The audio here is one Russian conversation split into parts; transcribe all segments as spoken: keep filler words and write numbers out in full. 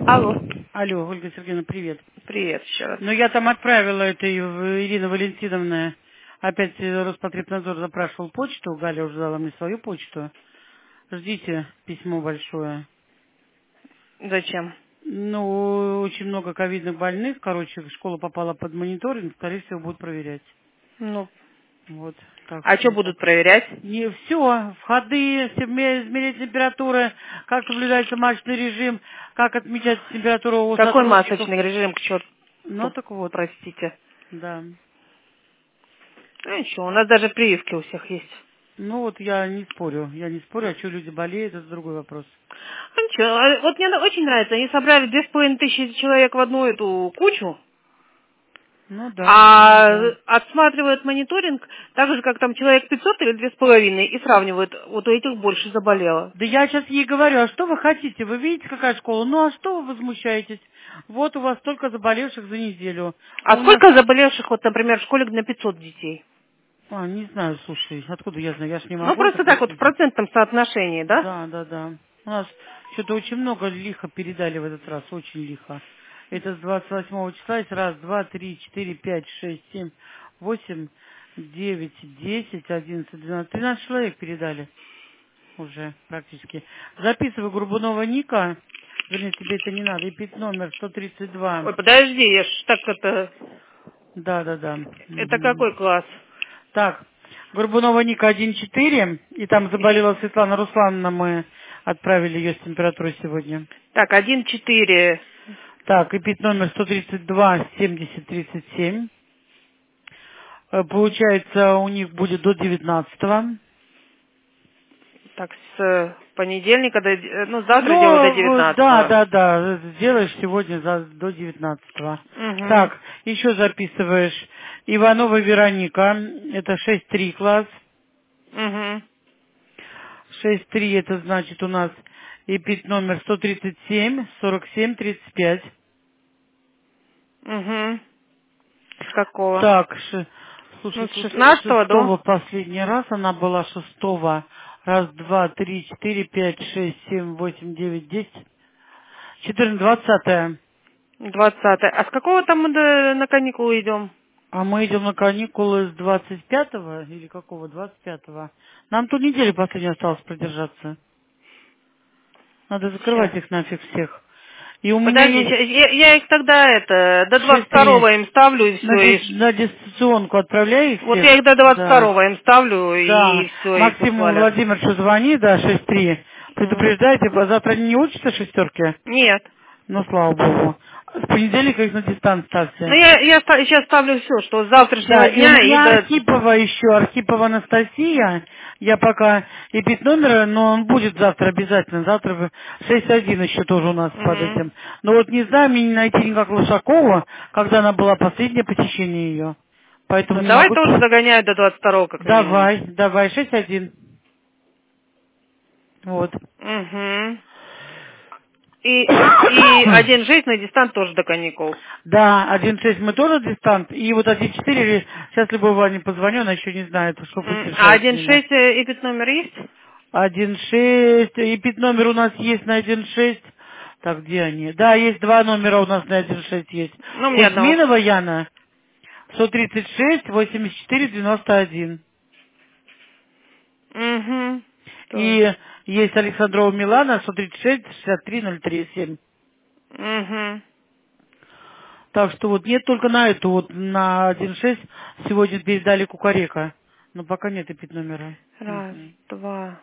Алло. Алло, Ольга Сергеевна, привет. Привет еще раз. Ну, я там отправила это Ирина Валентиновна. Опять Роспотребнадзор запрашивал почту. Галя уже дала мне свою почту. Ждите письмо большое. Зачем? Ну, очень много ковидных больных. Короче, школа попала под мониторинг. Скорее всего, будут проверять. Ну, Вот. Так а что что... будут проверять? Не все, входы, все ме- измерять температуру, как соблюдается масочный режим, как отмечать температуру у Какой сотрудников. масочный режим, к черту, Ну, так вот, простите. да. Ну ничего, у нас даже прививки у всех есть. Ну вот я не спорю, я не спорю, а что люди болеют, это другой вопрос. Ну ничего, а вот мне очень нравится, они собрали две с половиной тысячи человек в одну эту кучу, Ну да, ну а да. отсматривают мониторинг, так же, как там человек пятьсот или две с половиной, и сравнивают, вот у этих больше заболело. Да я сейчас ей говорю, а что вы хотите? Вы видите, какая школа? Ну а что вы возмущаетесь? Вот у вас столько заболевших за неделю. А У нас... сколько заболевших, вот, например, в школе на пятьсот детей? А, не знаю, слушай, откуда я знаю, я ж не Ну, могу это просто так вот в просить. процентном соотношении, да? Да, да, да. У нас что-то очень много лихо передали в этот раз, очень лихо. Это с двадцать восьмого числа есть раз, два, три, четыре, пять, шесть, семь, восемь, девять, десять, одиннадцать, двенадцать, тринадцать человек передали уже практически. Записывай Горбунова Ника, вернее, тебе это не надо, и пить номер сто тридцать два. Ой, подожди, я ж так это... Да, да, да. Это Мгм. какой класс? Так, Горбунова Ника один четыре, и там заболела Светлана Руслановна, мы отправили ее с температурой сегодня. Так, один четыре. Так, и пить номер сто тридцать два семьдесят тридцать семь. Э, Получается, у них будет до девятнадцатого. Так, с э, понедельника до... де- Ну, завтра делаю до Ну, э, да, девятнадцатого. да, да, сделаешь сегодня за, до девятнадцатого. Угу. Так, еще записываешь Иванова Вероника, это шесть три класс. Угу. шесть три это значит у нас и пить номер сто тридцать семь сорок семь тридцать пять. Угу. С какого? Так, ш- Ну, слушай, с тут э, шестнадцатого шестого до... последний раз она была шестого. Раз, два, три, четыре, пять, шесть, семь, восемь, девять, десять. Четырнадцать, двадцатое. двадцатого. А с какого там мы до- на каникулы идем? А мы идем на каникулы с двадцать пятого или какого? двадцать пятого. Нам тут недели последней осталось продержаться. Надо Сейчас. закрывать их нафиг всех. И у меня Подожди, есть ща- я, я их тогда это до двадцать шесть три. второго им ставлю и На, все. И... дис- ш- на дистанционку отправляй их Вот я всех. их до двадцать Да. второго им ставлю Да, и все, и пусть Максиму валят. Владимировичу звони, да, шесть три. Мгм. Предупреждайте, а завтра они не учатся шестерки? Нет. Ну, слава богу. С понедельника их на дистант Ну, ставьте. я, я ста- сейчас ставлю все, что с завтрашнего Да, и у дня и меня до... Архипова еще, Архипова Анастасия. Я пока и пить номера, но он будет завтра обязательно. Завтра в шесть один еще тоже у нас под Мгм. этим. Но вот не знаю, мне не найти никак Лошакова, когда она была последнее посещение ее. Поэтому Ну, не давай могу... тоже догоняю до двадцать второго как минимум. Давай, давай, шесть один. Вот. Угу. И, и один шесть на дистант тоже до каникул. Да, один шесть мы тоже дистант, и вот один четыре, сейчас любой Ване позвоню, она еще не знает, что пусть М, А решает с один ними. шесть и пять номер есть? один шесть, и пять номер у нас есть на один шесть. Так, где они? Да, есть два номера у нас на один шесть есть. Ну, мне одного. Кузьминова Яна, сто тридцать шесть восемьдесят четыре девяносто один. Угу. И есть Александрова Милана, сто тридцать шесть шестьдесят три ноль три семь. Угу. Так что вот нет только на эту, вот на один шесть сегодня передали Кукарека. Но пока нет и пять номера. Раз, Мгм. два,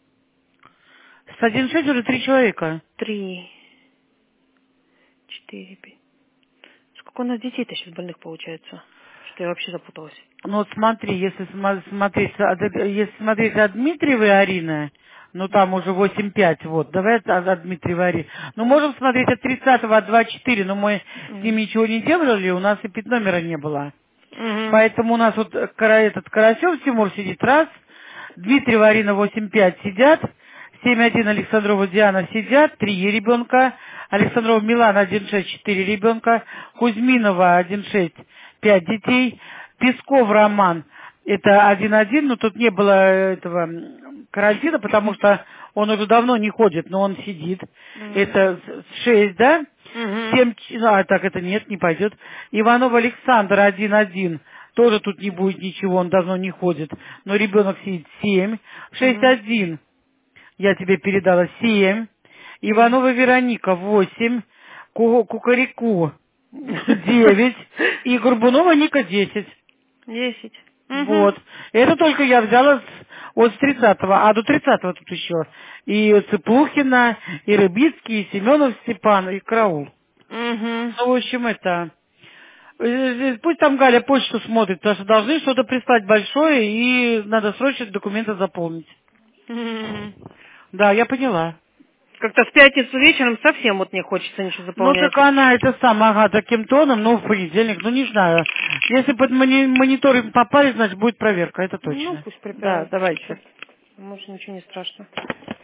С один шесть уже три человека. три, четыре, пять. Сколько у нас детей-то сейчас больных получается? Что я вообще запуталась. Ну вот смотри, если сма- смотреть, от этой- если смотреть от Дмитриевой Арины, ну там уже восемь пять, вот, давай от, от Дмитриевой Арины. Ну можем смотреть от тридцатого, от двадцать четыре, но мы с Угу. ними ничего не делали, у нас и пять номера не было. Угу. Поэтому у нас вот э, Кара- этот Карасев Тимур сидит раз, Дмитриева Арина восемь пять сидят, семь один Александрова Диана сидят, три ребенка, Александрова Милана один шесть четыре ребенка, Кузьминова один шесть пять детей, Песков Роман это один один, но тут не было этого м, карантина, потому что он уже давно не ходит, но он сидит. Угу. Это шесть, да? Угу. семь, а, так это нет, не пойдет. Иванов Александр один один. Тоже тут не будет ничего, он давно не ходит. Но ребенок сидит семь. шесть один. Я тебе передала семь. Иванова Вероника восемь. Ку- Кукареку девять. И Горбунова Ника десять. Десять. Вот. Это только я взяла с, от тридцатого, а до тридцатого тут еще. И Цыплухина, и Рыбицкий, и Семенов Степан, и Караул. Угу. Ну, в общем, это... э, э, Пусть там Галя почту смотрит, потому что должны что-то прислать большое, и надо срочно документы заполнить. Угу. Да, я поняла. Как-то в пятницу вечером совсем вот не хочется ничего Ну, заполнять. так она это сама, ага, таким тоном, ну, в понедельник, ну, не знаю. Если под мони- мониторинг попали, значит, будет проверка, это Ну, точно. пусть Да, припирают. давайте. Может, ничего не страшно.